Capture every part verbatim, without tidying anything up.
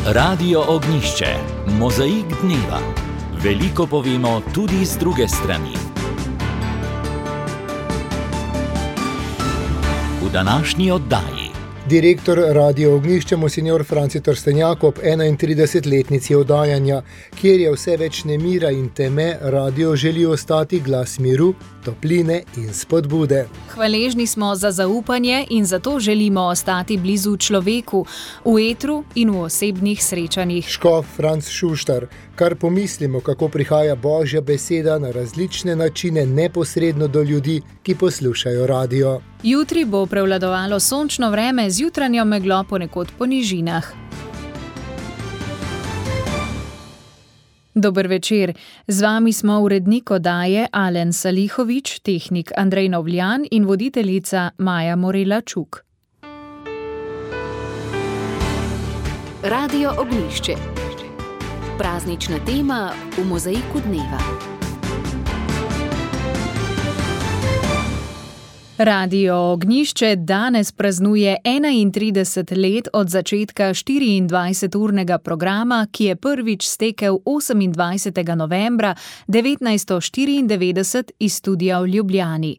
Radio Ognišče, mozaik dneva. Veliko povemo tudi z druge strani. V današnji oddaji direktor Radio Ognjišče monsignor Franci Trstenjak ob enaintridesetletnici oddajanja, kjer je vse več nemira in teme, radio želi ostati glas miru, topline in spodbude. Hvaležni smo za zaupanje in zato želimo ostati blizu človeku, v etru in v osebnih srečanjih. Škof Franc Šuštar, kar pomislimo, kako prihaja Božja beseda na različne načine neposredno do ljudi, ki poslušajo radio. Jutri bo prevladovalo sončno vreme z jutranjo meglo ponekod po nižinah. Dober večer. Z vami smo urednik oddaje Alen Salihovič, tehnik Andrej Novljan in voditeljica Maja Morela Čuk. Radio Ognjišče. Praznična tema v mozaiku dneva. Radio Ognjišče danes praznuje enaintrideset let od začetka štiriindvajseturnega programa, ki je prvič stekel osemindvajsetega novembra devetnajststo štiriindevetdeset iz studia v Ljubljani.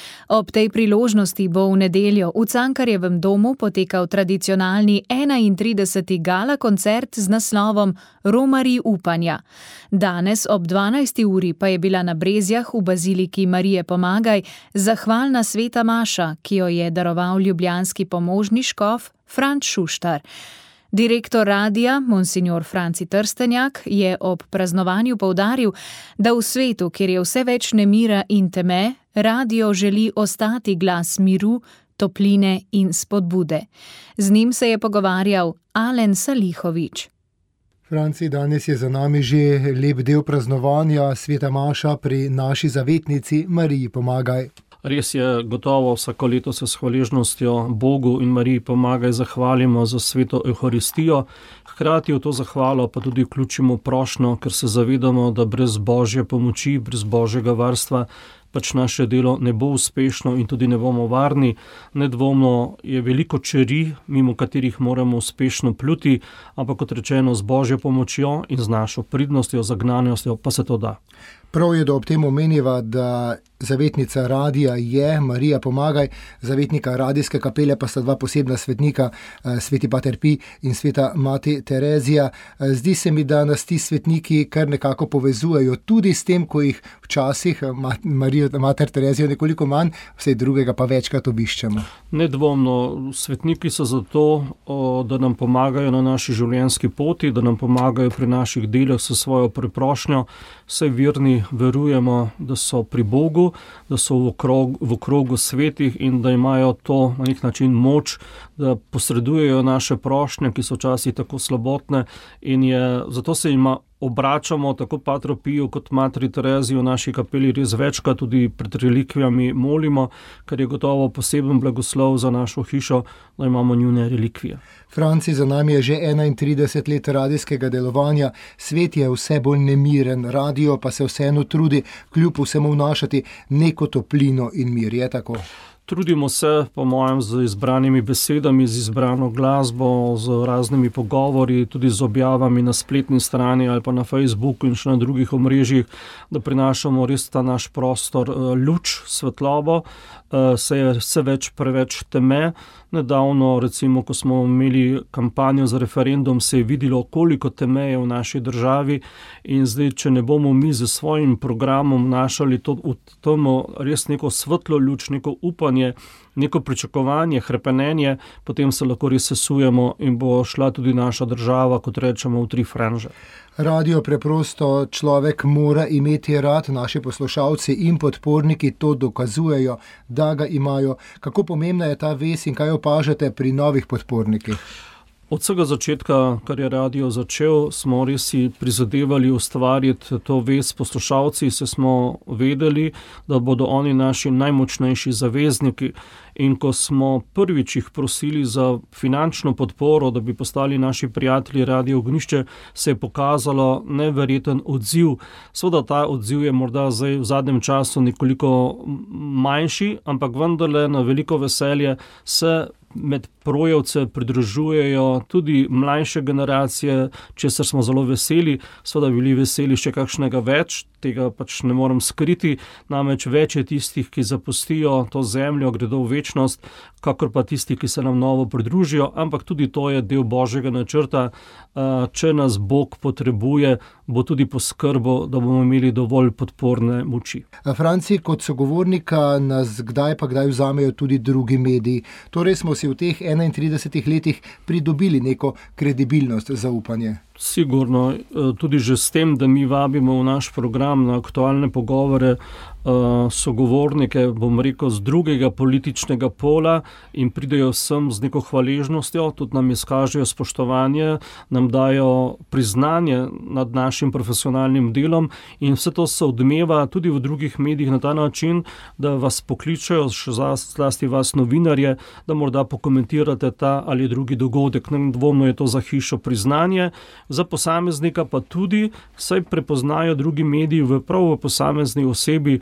Ob tej priložnosti bo v nedeljo v Cankarjevem domu potekal tradicionalni enaintrideseti gala koncert z naslovom Romarji upanja. Danes ob dvanajsti uri pa je bila na Brezjah v baziliki Marije Pomagaj zahvalna sveta maša, ki jo je daroval ljubljanski pomožni škof Franc Šuštar. Direktor radia, monsignor Franci Trstenjak, je ob praznovanju poudaril, da v svetu, kjer je vse več nemira in teme, radio želi ostati glas miru, topline in spodbude. Z njim se je pogovarjal Alen Salihovič. Franci, danes je za nami že lep del praznovanja sveta maša pri naši zavetnici Mariji Pomagaj. Res je, gotovo vsako leto se s hvaležnostjo Bogu in Mariji Pomagaj zahvalimo za sveto Evharistijo. Hkrati v to zahvalo pa tudi vključimo prošnjo, ker se zavedamo, da brez Božje pomoči, brez Božjega varstva pač naše delo ne bo uspešno in tudi ne bomo varni. Nedvomno je veliko čeri, mimo katerih moramo uspešno pluti, ampak kot rečeno, z Božjo pomočjo in z našo pridnostjo, zagnanostjo pa se to da. Prav je, da ob tem omeniva, da zavetnica radija je Marija Pomagaj, zavetnika radijske kapele pa sta dva posebna svetnika, sveti Pater Pi in sveta Mati Terezija. Zdi se mi, da nas ti svetniki kar nekako povezujejo tudi s tem, ko jih včasih Marijo Mater Terezijo nekoliko manj, vse drugega pa večkrat obiščemo. Nedvomno, svetniki so zato, da nam pomagajo na naši življenjski poti, da nam pomagajo pri naših delih s svojo priprošnjo. Vse verni verujemo, da so pri Bogu, da so v, okrog, v okrogu svetih in da imajo to na nek način moč, da posredujejo naše prošnje, ki so včasih tako slabotne, in je, zato se ima obračamo tako Patru Piju kot Materi Tereziji v naši kapeli res večkrat, tudi pred relikvijami molimo, ker je gotovo poseben blagoslov za našo hišo, da imamo njune relikvije. Franci, za nami je že enaintrideset let radijskega delovanja, svet je vse bolj nemiren, radio pa se vseeno trudi kljub vsemu vnašati neko toplino in mir, je tako? Trudimo se, po mojem, z izbranimi besedami, z izbrano glasbo, z raznimi pogovori, tudi z objavami na spletni strani ali pa na Facebooku in še na drugih omrežjih, da prinašamo res ta naš prostor luč, svetlobo, se je vse več preveč teme. Nedavno, recimo, ko smo imeli kampanjo za referendum, se je videlo, koliko teme je v naši državi, in zdaj, če ne bomo mi z svojim programom našali to, v temo res neko svetlo luč, neko upanje, neko pričakovanje, hrepenenje, potem se lahko res sesujemo in bo šla tudi naša država, kot rečemo, v tri franže. Radio preprosto človek mora imeti rad, naši poslušalci in podporniki to dokazujejo, da ga imajo. Kako pomembna je ta vez in kaj opažate pri novih podpornikih? Od vsega začetka, kar je radio začel, smo res si prizadevali ustvariti to vez s poslušalci, se smo vedeli, da bodo oni naši najmočnejši zavezniki. In ko smo prvič jih prosili za finančno podporo, da bi postali naši prijatelji Radio Ognjišče, se je pokazalo neverjeten odziv. Seveda ta odziv je morda zdaj v zadnjem času nekoliko manjši, ampak vendarle na veliko veselje se med projevce pridružujejo tudi mlajše generacije, česar smo zelo veseli, seveda bili veseli še kakšnega več, tega pač ne morem skriti, namreč več je tistih, ki zapustijo to zemljo, gredo v večnost, kakor pa tisti, ki se nam novo pridružijo, ampak tudi to je del Božjega načrta. Če nas Bog potrebuje, bo tudi poskrbel, da bomo imeli dovolj podporne moči. Franci, kot sogovornika nas kdaj pa kdaj vzamejo tudi drugi mediji. Torej smo si v teh enaintridesetih letih pridobili neko kredibilnost, zaupanje. Sigurno, tudi že s tem, da mi vabimo v naš program na aktualne pogovore sogovornike, bom rekel, z drugega političnega pola in pridejo sem z neko hvaležnostjo, tudi nam izkažejo spoštovanje, nam dajo priznanje nad našim profesionalnim delom in vse to se odmeva tudi v drugih medijih na ta način, da vas pokličejo, še zlasti vas novinarje, da morda pokomentirate ta ali drugi dogodek. Nedvomno je to za hišo priznanje, za posameznika pa tudi, saj prepoznajo drugi mediji v prav v posamezni osebi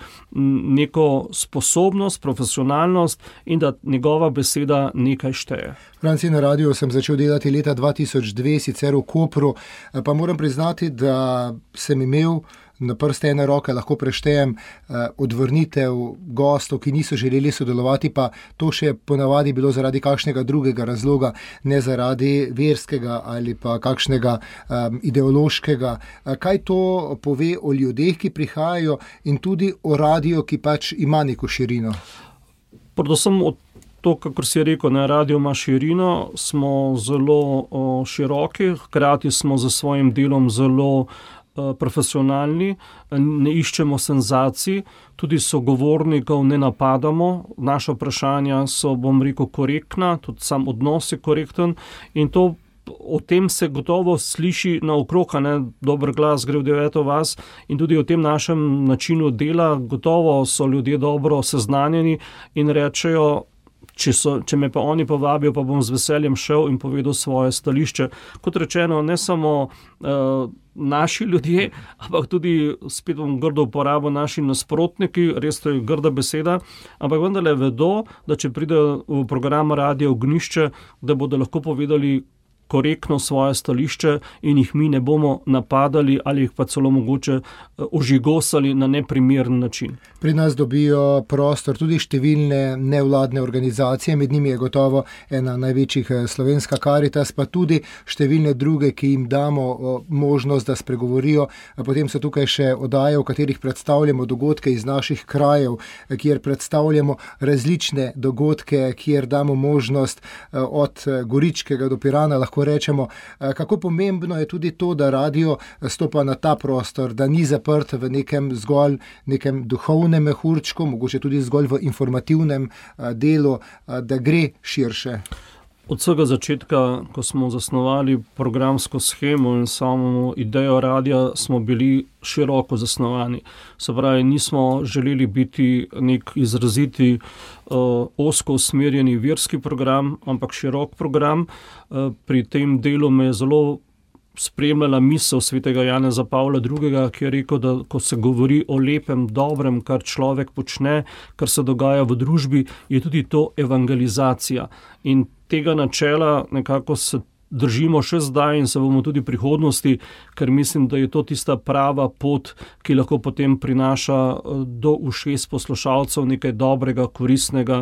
neko sposobnost, profesionalnost in da njegova beseda nekaj šteje. Franci, na radiju sem začel delati leta dva tisoč dve, sicer v Kopru, pa moram priznati, da sem imel na prste ene roke, lahko preštejem odvrnitev gostov, ki niso želeli sodelovati, pa to še ponavadi bilo zaradi kakšnega drugega razloga, ne zaradi verskega ali pa kakšnega um, ideološkega. Kaj to pove o ljudeh, ki prihajajo in tudi o radiju, ki pač ima neko širino? Predvsem od to, kakor si rekel, na radio ima širino, smo zelo o, široki, hkrati smo za svojim delom zelo profesionalni, ne iščemo senzacij, tudi sogovornikov ne napadamo, naša vprašanja so, bom rekel, korektna, tudi sam odnos je korekten in to o tem se gotovo sliši naokrog, a ne, dober glas gre v deveto vas in tudi o tem našem načinu dela gotovo so ljudje dobro seznanjeni in rečejo, Če, so, če me pa oni povabijo, pa bom z veseljem šel in povedal svoje stališče. Kot rečeno, ne samo uh, naši ljudje, ampak tudi, spet bom grdo uporabo, naši nasprotniki, res to je grda beseda, ampak vendarle vedo, da če pridejo v program Radio Ognjišče, da bodo lahko povedali korektno svoje stališče in jih mi ne bomo napadali ali jih pa celo mogoče ožigosali na neprimeren način. Pri nas dobijo prostor tudi številne nevladne organizacije, med njimi je gotovo ena največjih Slovenska Karitas, pa tudi številne druge, ki jim damo možnost, da spregovorijo. Potem so tukaj še oddaje, v katerih predstavljamo dogodke iz naših krajev, kjer predstavljamo različne dogodke, kjer damo možnost od Goričkega do Pirana, lahko rečemo, kako pomembno je tudi to, da radio stopa na ta prostor, da ni zaprt v nekem zgolj nekem duhovnem mehurčku, mogoče tudi zgolj v informativnem delu, da gre širše. Od vsega začetka, ko smo zasnovali programsko shemo in samo idejo radia, smo bili široko zasnovani. Se pravi, nismo želeli biti nek izraziti uh, ozko usmerjeni verski program, ampak širok program. Uh, pri tem delu me je zelo spremljala misel svetega Janeza Pavla drugega, ki je rekel, da ko se govori o lepem, dobrem, kar človek počne, kar se dogaja v družbi, je tudi to evangelizacija. In tega načela nekako se držimo še zdaj in se bomo tudi v prihodnosti, ker mislim, da je to tista prava pot, ki lahko potem prinaša do ušes poslušalcev nekaj dobrega, koristnega.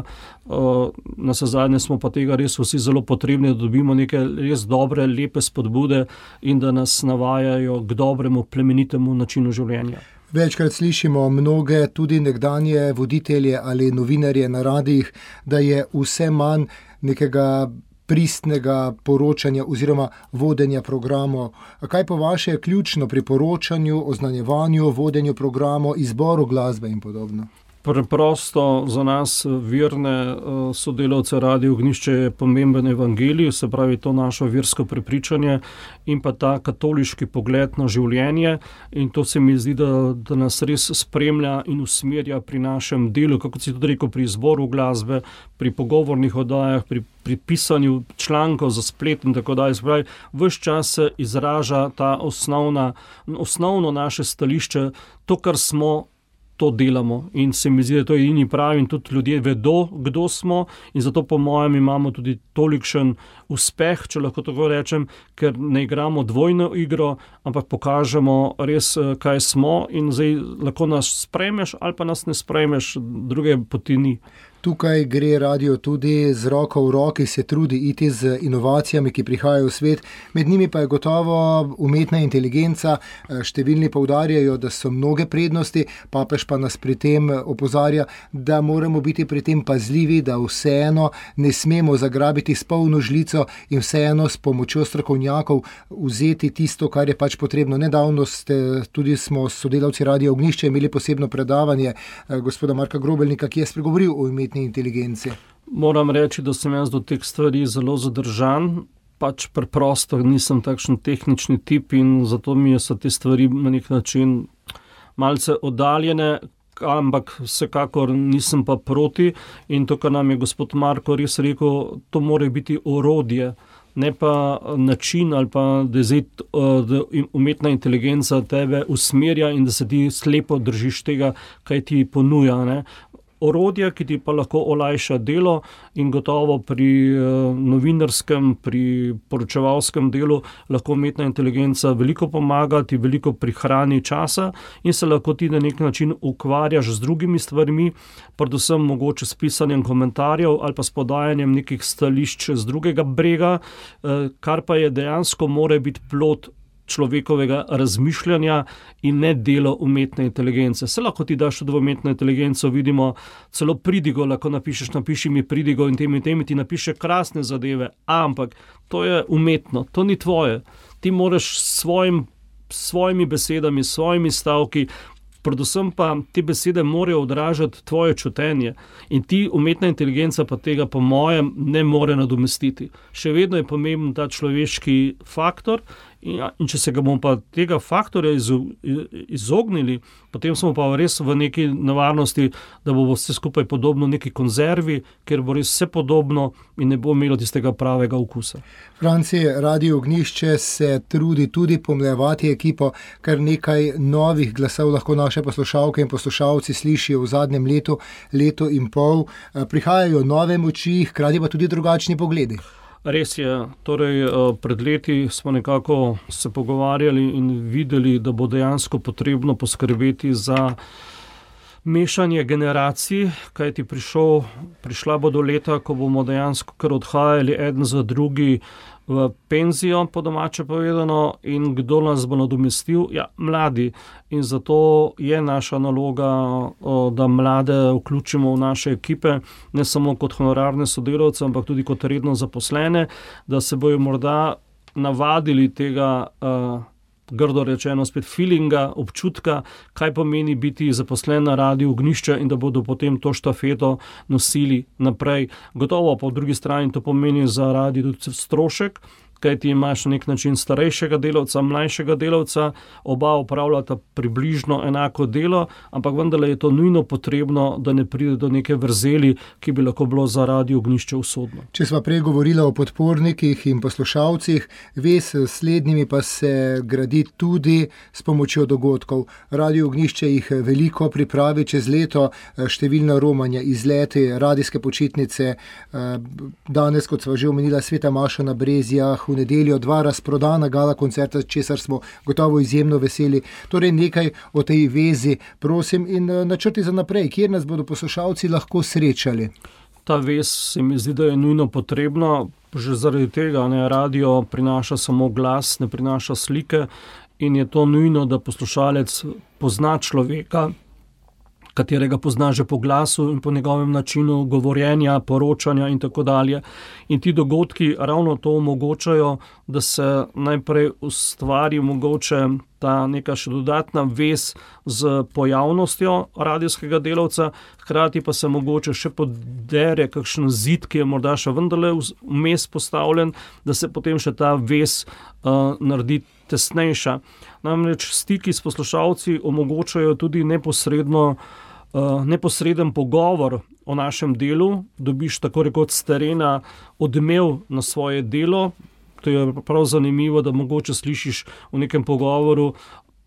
Naslednje smo pa tega res vsi zelo potrebni, da dobimo neke res dobre, lepe spodbude in da nas navajajo k dobremu, plemenitemu načinu življenja. Večkrat slišimo mnoge, tudi nekdanje voditelje ali novinarje na radijih, da je vse manj nekega pristnega poročanja oziroma vodenja programov. Kaj po vaše je ključno pri poročanju, oznanjevanju, vodenju programov, izboru glasbe in podobno? Preprosto za nas verne sodelavce Radio Ognjišče je pomemben evangelij, se pravi to naše versko prepričanje in pa ta katoliški pogled na življenje in to se mi zdi, da, da nas res spremlja in usmerja pri našem delu, kako si tudi rekel, pri izboru glasbe, pri pogovornih oddajah, pri, pri pisanju člankov za splet in tako dalje. Se pravi, ves čas se izraža ta osnovna, osnovno naše stališče, to, kar smo to delamo in se mi zdi, da to je edini pravi in tudi ljudje vedo, kdo smo in zato po mojem imamo tudi tolikšen uspeh, če lahko tako rečem, ker ne igramo dvojno igro, ampak pokažemo res, kaj smo in zdaj lahko nas sprejmeš ali pa nas ne sprejmeš, druge poti ni. Tukaj gre radio tudi z roko v roki, se trudi iti z inovacijami, ki prihajajo v svet. Med njimi pa je gotovo umetna inteligenca. Številni poudarjajo, da so mnoge prednosti, papež pa nas pri tem opozarja, da moramo biti pri tem pazljivi, da vseeno ne smemo zagrabiti s polno žlico in vseeno s pomočjo strokovnjakov vzeti tisto, kar je pač potrebno. Nedavno ste, tudi smo s sodelavci Radia Ognjišče imeli posebno predavanje gospoda Marka Grobelnika, ki je spregovoril o umetni inteligenci. Moram reči, da sem jaz do teh stvari zelo zadržan, pač preprosto nisem takšen tehnični tip in zato mi so te stvari na nek način malce oddaljene, ampak vsekakor nisem pa proti in to, kar nam je gospod Marko res rekel, to mora biti orodje, ne pa način ali pa da je zdaj da umetna inteligenca tebe usmerja in da se ti slepo držiš tega, kaj ti ponuja, ne. Orodje, ki ti pa lahko olajša delo in gotovo pri novinarskem, pri poročevalskem delu lahko umetna inteligenca veliko pomaga, ti veliko prihrani časa in se lahko ti na nek način ukvarjaš z drugimi stvarmi, predvsem mogoče s pisanjem komentarjev ali pa s podajanjem nekih stališč z drugega brega, kar pa je dejansko mora biti plod človekovega razmišljanja in ne delo umetne inteligence. Se lahko ti daš tudi v umetno inteligenco, vidimo celo pridigo, lahko napišeš, napiši mi pridigo in temi temi, ti napiše krasne zadeve, ampak to je umetno, to ni tvoje. Ti moraš s svojim, svojimi besedami, s svojimi stavki, predvsem pa te besede morajo odražati tvoje čutenje in ti umetna inteligenca pa tega po mojem ne more nadomestiti. Še vedno je pomemben ta človeški faktor in, in če se ga bomo pa tega faktorja izognili, potem smo pa res v neki nevarnosti, da bo vse skupaj podobno neki konzervi, ker bo res vse podobno in ne bo imelo tistega pravega okusa. Franci, Radio Ognjišče se trudi tudi pomlajevati ekipo, kar nekaj novih glasov lahko naše poslušalke in poslušalci slišijo v zadnjem letu, letu in pol. Prihajajo nove moči, hkrati pa tudi drugačni pogledi. Res je, torej pred leti smo nekako se pogovarjali in videli, da bo dejansko potrebno poskrbeti za mešanje generacij, kajti prišel, prišla bo do leta, ko bomo dejansko kar odhajali eden za drugi v penzijo, po domače povedano, in kdo nas bo nadomestil? Ja, mladi. In zato je naša naloga, da mlade vključimo v naše ekipe, ne samo kot honorarne sodelavce, ampak tudi kot redno zaposlene, da se bojo morda navadili tega grdo rečeno spet feelinga, občutka, kaj pomeni biti zaposlen na Radiu Ognjišče in da bodo potem to štafeto nosili naprej. Gotovo po drugi strani to pomeni za radio tudi strošek, kaj ti imaš na nek način starejšega delavca, mlajšega delavca, oba opravljata približno enako delo, ampak vendarle je to nujno potrebno, da ne pride do neke vrzeli, ki bi lahko bilo za Radio Ognjišče usodno. Če sva prej govorila o podpornikih in poslušalcih, vez s slednjimi pa se gradi tudi s pomočjo dogodkov. Radio Ognjišče jih veliko pripravi čez leto, številna romanja, izleti, radijske počitnice, danes, kot sva že omenila, Sveta maša na Brezjah, v nedeljo dva razprodana gala koncerta, česar smo gotovo izjemno veseli. Torej nekaj o tej vezi, prosim, in načrti za naprej, kjer nas bodo poslušalci lahko srečali. Ta vez se mi zdi, da je nujno potrebna, že zaradi tega, ne, radio prinaša samo glas, ne prinaša slike in je to nujno, da poslušalec pozna človeka, katerega pozna že po glasu in po njegovem načinu govorjenja, poročanja in tako dalje. In ti dogodki ravno to omogočajo, da se najprej ustvari mogoče ta neka še dodatna vez z pojavnostjo radijskega delavca, hkrati pa se mogoče še podere kakšen zid, ki je morda še vendarle vmes postavljen, da se potem še ta vez uh, naredi tesnejša. Namreč stiki s poslušalci omogočajo tudi neposredno Uh, neposreden pogovor o našem delu, dobiš tako rekoč s terena odmev na svoje delo. To je prav zanimivo, da mogoče slišiš v nekem pogovoru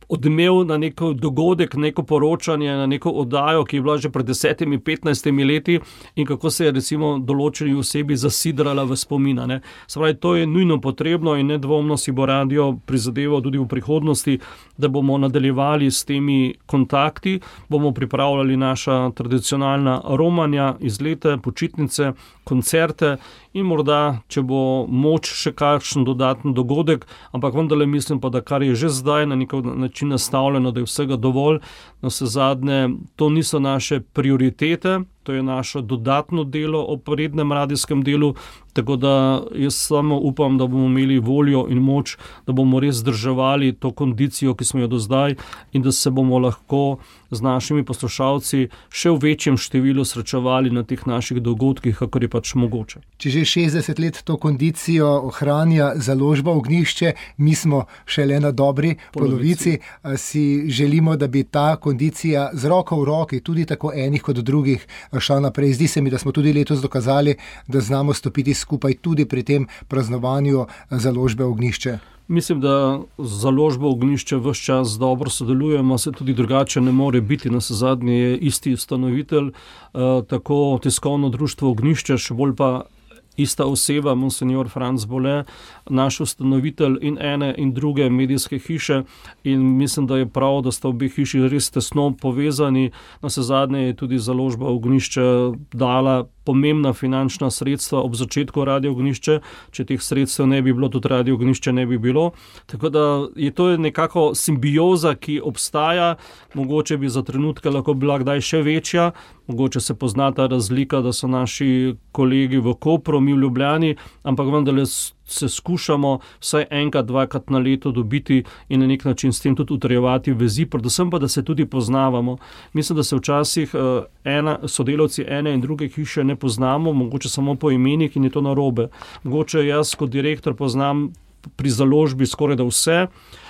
odmev na neko dogodek, neko poročanje, na neko oddajo, ki je bila že pred desetimi, petnajstimi leti in kako se je recimo določeni osebi zasidrala v spomina. Ne. Se pravi, to je nujno potrebno in nedvomno si bo radio prizadeval tudi v prihodnosti, da bomo nadaljevali s temi kontakti, bomo pripravljali naša tradicionalna romanja, izlete, počitnice, koncerte in morda, če bo moč, še kakšen dodaten dogodek, ampak vendarle mislim pa, da kar je že zdaj na nek način nastavljeno, da je vsega dovolj, na vse zadnje, to niso naše prioritete, to je naše dodatno delo ob rednem radijskem delu, tako da jaz samo upam, da bomo imeli voljo in moč, da bomo res zdrževali to kondicijo, ki smo jo do zdaj in da se bomo lahko z našimi poslušalci še v večjem številu srečevali na teh naših dogodkih, kakor je pač mogoče. Če že šestdeset let to kondicijo ohranja založba Ognjišče, mi smo šele na dobri polovici, polovici. Si želimo, da bi ta kondicija z roko v roki, tudi tako enih kot drugih, šla naprej. Zdi se mi, da smo tudi letos dokazali, da znamo stopiti skupaj tudi pri tem praznovanju založbe Ognjišče. Mislim, da založba Ognjišče ves čas dobro sodelujemo, se tudi drugače ne more biti, na zadnje je isti ustanovitelj, eh, tako tiskovno društvo Ognjišče, še bolj pa ista oseba, monsenjor Franc Bole, naš ustanovitelj in ene in druge medijske hiše in mislim, da je prav, da sta obe hiši res tesno povezani. Na zadnje je tudi založba Ognjišče dala pomembna finančna sredstva ob začetku Radio Ognjišče, če teh sredstev ne bi bilo, tudi Radio Ognjišče ne bi bilo. Tako da je to nekako simbioza, ki obstaja, mogoče bi za trenutke lahko bila kdaj še večja, mogoče se pozna ta razlika, da so naši kolegi v Kopru, mi v Ljubljani, ampak vendarle se skušamo vsaj enkrat, dvakrat na leto dobiti in na nek način s tem tudi utrjevati vezi, predvsem pa, da se tudi poznavamo. Mislim, da se včasih ena, sodelavci ene in druge hiše ne poznamo, mogoče samo po imenih in je to narobe. Mogoče jaz kot direktor poznam pri založbi skoraj da vse,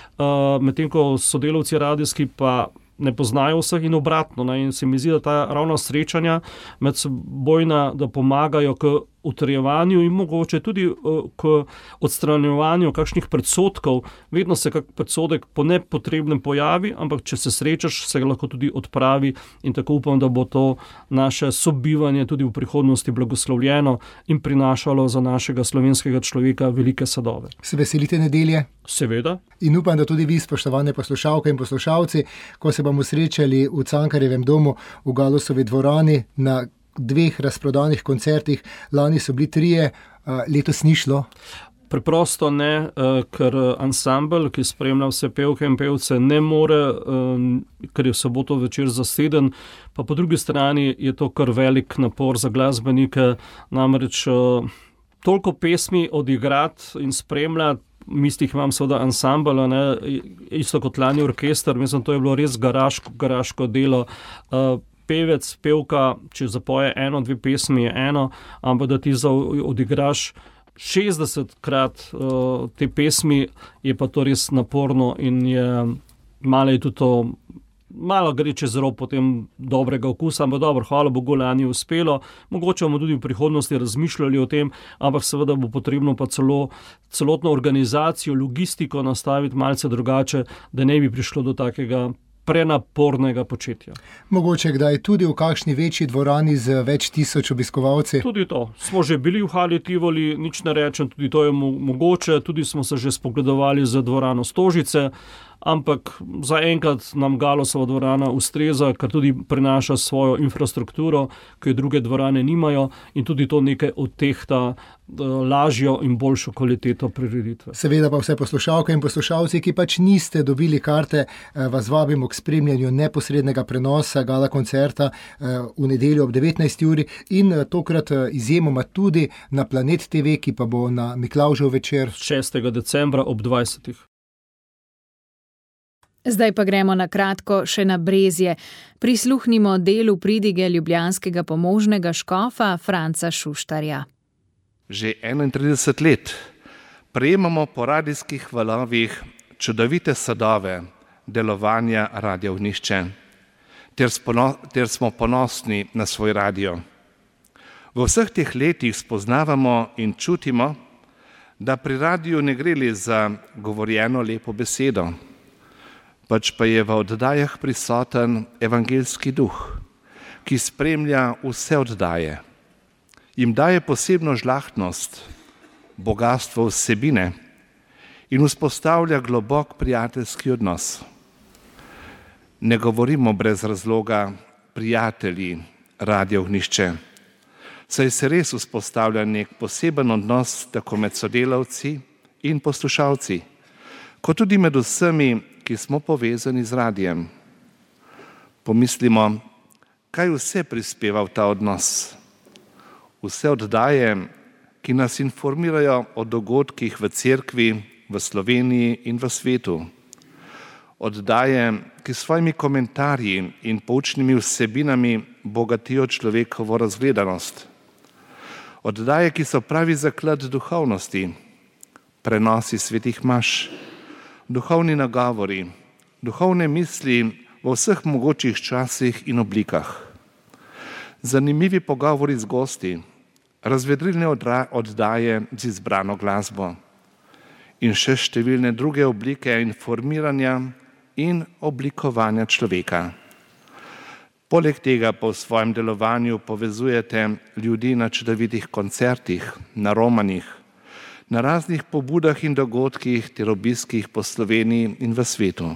medtem ko sodelavci radijski pa ne poznajo vseh in obratno. Ne? In se mi zdi, da ta ravno srečanja med sebojna, da pomagajo k utrjevanju in mogoče tudi k odstranjevanju kakšnih predsotkov. Vedno se kak predsodek po nepotrebnem pojavi, ampak če se srečaš, se ga lahko tudi odpravi in tako upam, da bo to naše sobivanje tudi v prihodnosti blagoslovljeno in prinašalo za našega slovenskega človeka velike sadove. Se veselite nedelje? Seveda. In upam, da tudi vi, spoštovane poslušalke in poslušalci, ko se bomo srečali v Cankarjevem domu v Galusovi dvorani na dveh razprodanih koncertih, lani so bili trije, letos ni šlo? Preprosto ne, ker ansambel, ki spremlja vse pevke in pevce, ne more, ker je v soboto večer zaseden, pa po drugi strani je to kar velik napor za glasbenike, namreč toliko pesmi odigrati in spremljati, mislih imam seveda ansambel, ne, isto kot lani orkester, mislim, to je bilo res garaško, garaško delo. Pevec, pevka, če zapoje eno, dve pesmi je eno, ampak da ti odigraš šestdesetkrat uh, te pesmi, je pa to res naporno in je malo je tudi to, malo gre čez rob potem dobrega okusa, ampak dobro, hvala Bogu, lani je uspelo. Mogoče bomo tudi v prihodnosti razmišljali o tem, ampak seveda bo potrebno pa celo, celotno organizacijo, logistiko nastaviti malce drugače, da ne bi prišlo do takega prenapornega početja. Mogoče kdaj tudi v kakšni večji dvorani z več tisoč obiskovalci? Tudi to. Smo že bili v hali Tivoli, nič ne rečem, tudi to je mogoče, tudi smo se že spogledovali z dvorano Stožice, ampak zaenkrat nam Galusova dvorana ustreza, ker tudi prinaša svojo infrastrukturo, ki druge dvorane nimajo in tudi to nekaj odtehta lažjo in boljšo kvaliteto prireditve. Seveda pa vse poslušalke in poslušalci, ki pač niste dobili karte, vas vabimo k spremljanju neposrednega prenosa gala koncerta v nedeljo ob devetnajsti uri in tokrat izjemoma tudi na Planet T V, ki pa bo na Miklavžev večer šestega decembra ob dvajsetih. Zdaj pa gremo na kratko še na Brezje. Prisluhnimo delu pridige ljubljanskega pomožnega škofa Franca Šuštarja. Že enaintrideset let prejemamo po radijskih valovih čudovite sadove delovanja Radia Ognjišče, ter, ter smo ponosni na svoj radio. V vseh teh letih spoznavamo in čutimo, da pri radiju ne gre le za govorjeno lepo besedo, pač pa je v oddajah prisoten evangeljski duh, ki spremlja vse oddaje. Jim daje posebno žlahtnost, bogastvo vsebine in vzpostavlja globok prijateljski odnos. Ne govorimo brez razloga prijatelji Radia Ognjišče, saj se res vzpostavlja nek poseben odnos tako med sodelavci in poslušalci, kot tudi med vsemi, ki smo povezani z radijem. Pomislimo, kaj vse prispeva v ta odnos. Vse oddaje, ki nas informirajo o dogodkih v cerkvi, v Sloveniji in v svetu. Oddaje, ki s svojimi komentarji in poučnimi vsebinami bogatijo človekovo razgledanost. Oddaje, ki so pravi zaklad duhovnosti, prenosi svetih maš, duhovni nagovori, duhovne misli v vseh mogočih časih in oblikah. Zanimivi pogovori z gosti, razvedrilne oddaje z izbrano glasbo in še številne druge oblike informiranja in oblikovanja človeka. Poleg tega pa v svojem delovanju povezujete ljudi na čudovitih koncertih, na romanjih, na raznih pobudah in dogodkih ter obiskih po Sloveniji in v svetu.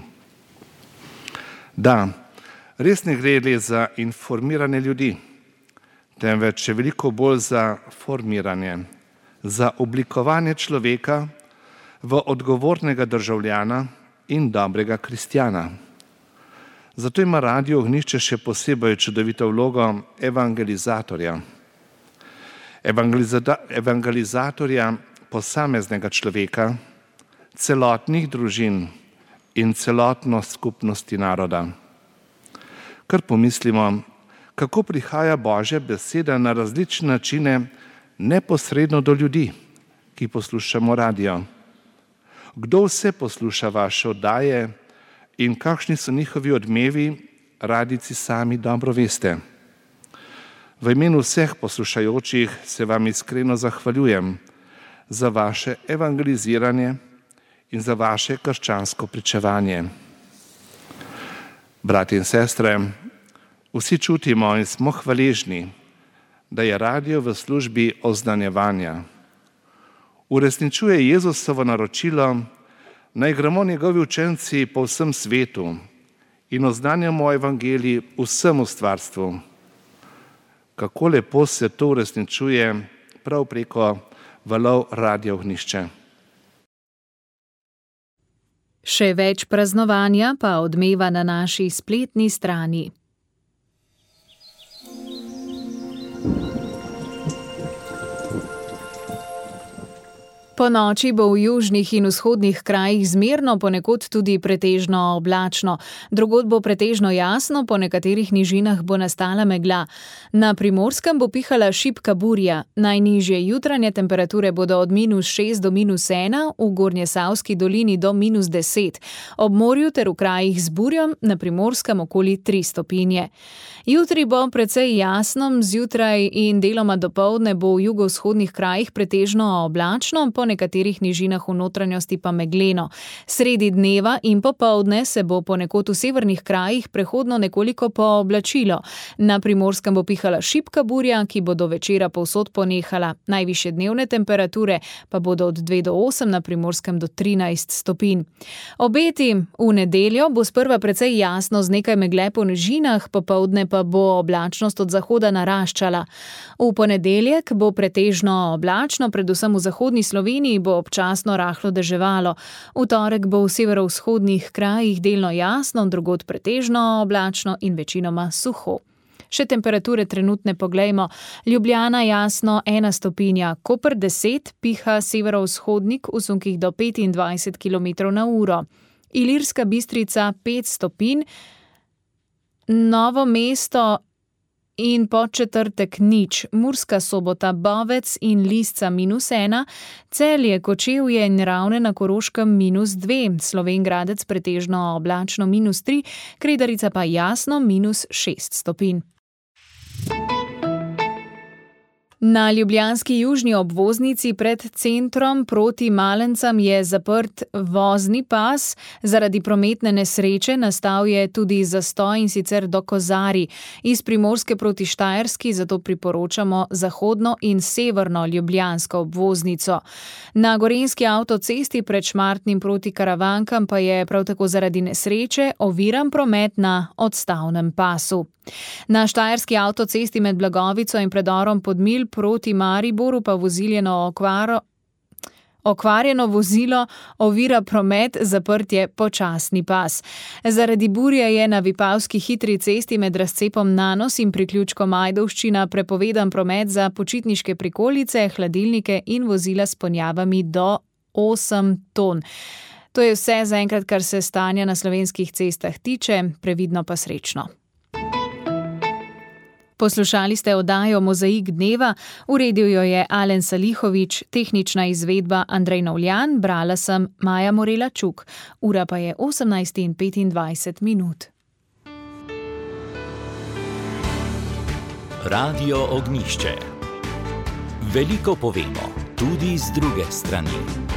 Da, res ne gre le za informiranje ljudi, temveč še veliko bolj za formiranje, za oblikovanje človeka v odgovornega državljana in dobrega kristjana. Zato ima Radio Ognjišče še posebej čudovito vlogo evangelizatorja. Evangelizatorja posameznega človeka, celotnih družin in celotno skupnosti naroda. Kar pomislimo, kako prihaja Božja beseda na različne načine neposredno do ljudi, ki poslušamo radio. Kdo vse posluša vaše oddaje in kakšni so njihovi odmevi, radijci sami dobro veste. V imenu vseh poslušajočih se vam iskreno zahvaljujem za vaše evangeliziranje in za vaše krščansko pričevanje. Bratje in sestre, vsi čutimo in smo hvaležni, da je radio v službi oznanjevanja. Uresničuje Jezusovo naročilo, naj gremo njegovi učenci po vsem svetu in oznanjamo evangelij vsemu stvarstvu. Kako lepo se to uresničuje prav preko valov Radia Ognjišče. Še več praznovanja pa odmeva na naši spletni strani. Po noči bo v južnih in vzhodnih krajih zmerno, ponekod tudi pretežno oblačno. Drugod bo pretežno jasno, po nekaterih nižinah bo nastala megla. Na Primorskem bo pihala šibka burja. Najnižje jutranje temperature bodo od minus šest do minus ena, v Gornjesavski dolini do minus deset. Ob morju ter v krajih z burjom na Primorskem okoli tri stopinje. Jutri bo precej jasno, zjutraj in deloma dopoldne bo v jugovzhodnih krajih pretežno oblačno, po nekaterih nižinah v notranjosti pa megleno. Sredi dneva in popoldne se bo ponekod v severnih krajih prehodno nekoliko pooblačilo. Na Primorskem bo pihala šibka burja, ki bo do večera povsod ponehala. Najvišje dnevne temperature pa bodo od dve do osem, na Primorskem do trinajst stopinj. Obeti: v nedeljo bo sprva precej jasno z nekaj megle po nižinah, popoldne pa bo oblačnost od zahoda naraščala. V ponedeljek bo pretežno oblačno, predvsem v zahodni Sloveniji bo občasno rahlo deževalo. V torek bo v severovzhodnih krajih delno jasno, drugod pretežno oblačno in večinoma suho. Še temperature trenutne poglejmo. Ljubljana jasno ena stopinja, Koper deset, piha severovzhodnik v sunkih do petindvajset kilometrov na uro. Ilirska Bistrica pet stopinj, Novo mesto in Podčetrtek nič, Murska Sobota, Bovec in Lisca minus ena, Celje, Kočevje in Ravne na Koroškem minus dve, Slovenj Gradec pretežno oblačno minus tri, Kredarica pa jasno minus šest stopinj. Na ljubljanski južni obvoznici pred centrom proti Malencam je zaprt vozni pas. Zaradi prometne nesreče nastal je tudi zastoj, in sicer do Kozarij. Iz Primorske proti Štajerski zato priporočamo zahodno in severno ljubljansko obvoznico. Na gorenjski avtocesti pred Šmartnim proti Karavankam pa je prav tako zaradi nesreče oviran promet na odstavnem pasu. Na štajerski avtocesti med Blagovico in predorom Podmilj proti Mariboru pa voziljeno okvaro, okvarjeno vozilo ovira promet, zaprt je počasni pas. Zaradi burje je na Vipavski hitri cesti med razcepom Nanos in priključkom Ajdovščina prepovedan promet za počitniške prikolice, hladilnike in vozila s ponjavami do osem ton. To je vse zaenkrat, kar se stanja na slovenskih cestah tiče, previdno pa srečno. Poslušali ste oddajo Mozaik dneva, uredil jo je Alen Salihovič, tehnična izvedba Andrej Novljan, brala sem Maja Morela Čuk. Ura pa je osemnajst in petindvajset minut. Radio Ognjišče. Veliko povemo, tudi z druge strani.